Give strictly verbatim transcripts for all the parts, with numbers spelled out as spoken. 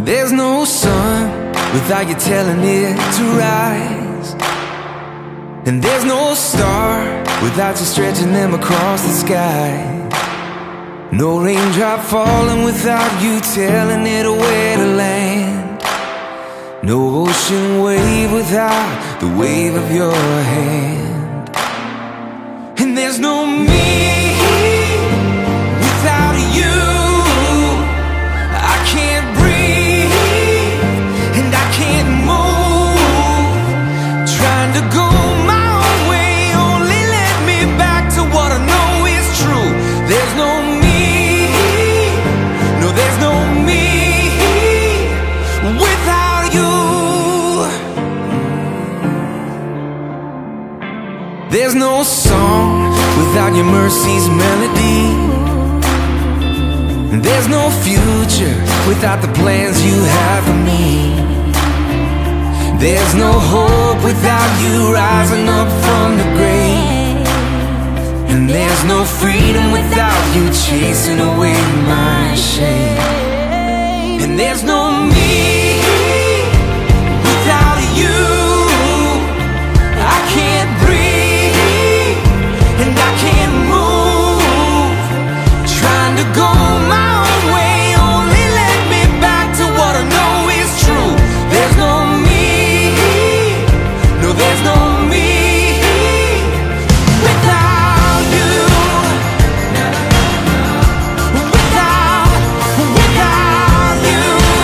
There's no sun without you telling it to rise, and there's no star without you stretching them across the sky. No raindrop falling without you telling it where to land. No ocean wave without the wave of your hand. And there's no me without you. I can't breathe and I can't move. Trying to go my own way only led me back to what I know is true. There's no me, no there's no me without you. There's no song without your mercy's melody. There's no future without the plans you have for me. There's no hope without you rising up from the grave. And there's no freedom without you chasing away my shame. And there's no me without you. I can't breathe and I can't move. Trying to go my own way only led me back to what I know is true. There's no me, no there's no me without you. Without, without you.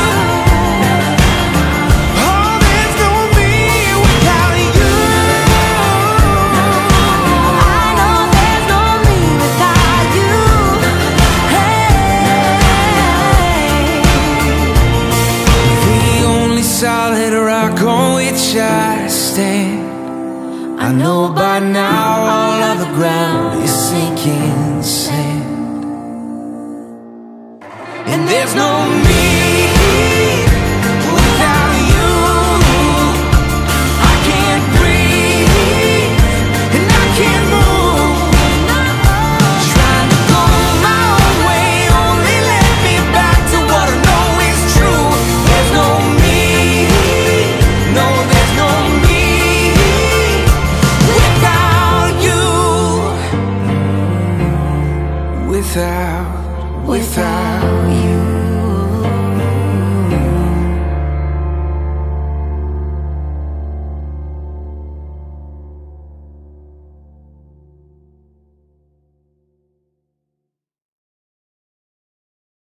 Oh, there's no me without you. I know there's no me without you. The only solid rock on which I stand. I know by now all of the ground is sinking sand. And there's no me without you. I can't breathe and I can't move. Trying to go my own way only led me back to what I know is true. There's no me, no there's no me without you. Without, without you.